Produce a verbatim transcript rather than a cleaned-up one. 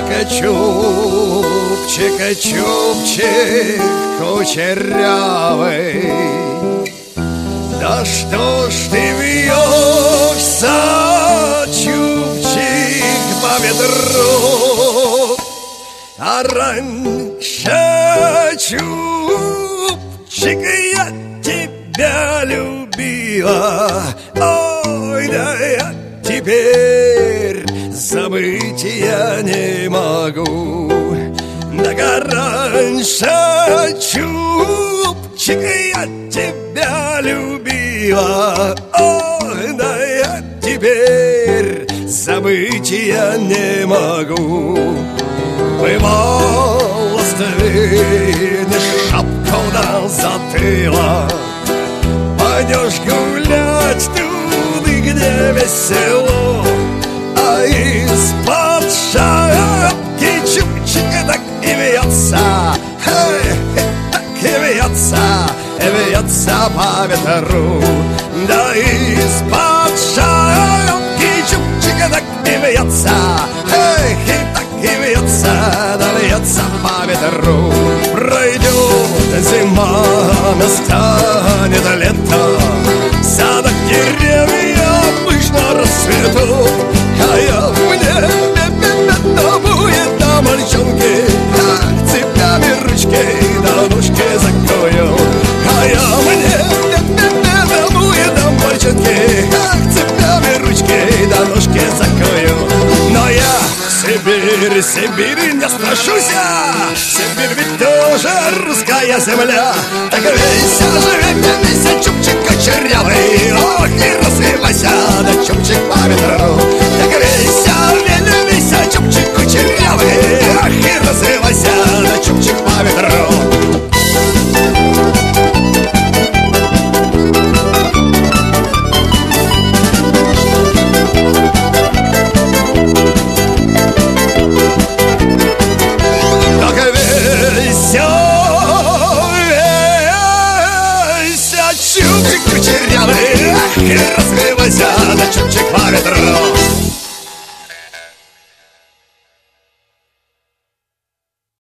чупчик кучерявый. Да что ж ты вьешься, чупчик, по ветру? А раньше, чупчик, я тебя любила. Ой, да я теперь забыть я не могу. Да раньше, чупчик, я тебя любила. Ой, да я теперь забыть я не могу. Волос двинешь, шапку на затылок, пойдешь гулять туды, где весело, а из-под шапки чупчик так и вьется, эй, так и вьется, вьется по ветру. Да из-под шапки чупчик так и вьется, эй, так и вьется, да вьется по ветру. Пройдет зима, настанет лето, садок деревья пышно расцветут, а я мне бедно будет на мальчонке, как цепями ручки до ножки закрою. А я мне бедно будет на мальчонке, как цепями ручки до ножки закрою. Но я Сибирь, Сибирь, не страшусь я, Сибирь ведь тоже русская земля. Так вейся, живи, вейся, чупчик кучерявый, ох, и развивайся, да чупчик по ветру. Так вейся, вейся, чупчик кучерявый, ох, и развивайся, да чупчик по ветру. Чупчик кучерявый, ах, и развивайся, да чупчик по ветру.